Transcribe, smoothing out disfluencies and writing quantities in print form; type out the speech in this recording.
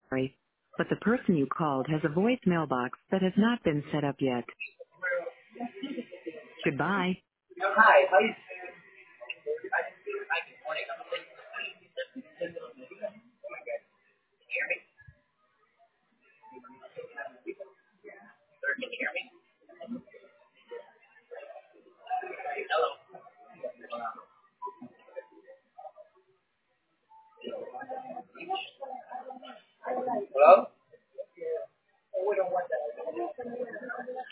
sorry, but the person you called has a voice mailbox that has not been set up yet. Goodbye. Hi, how you Hello?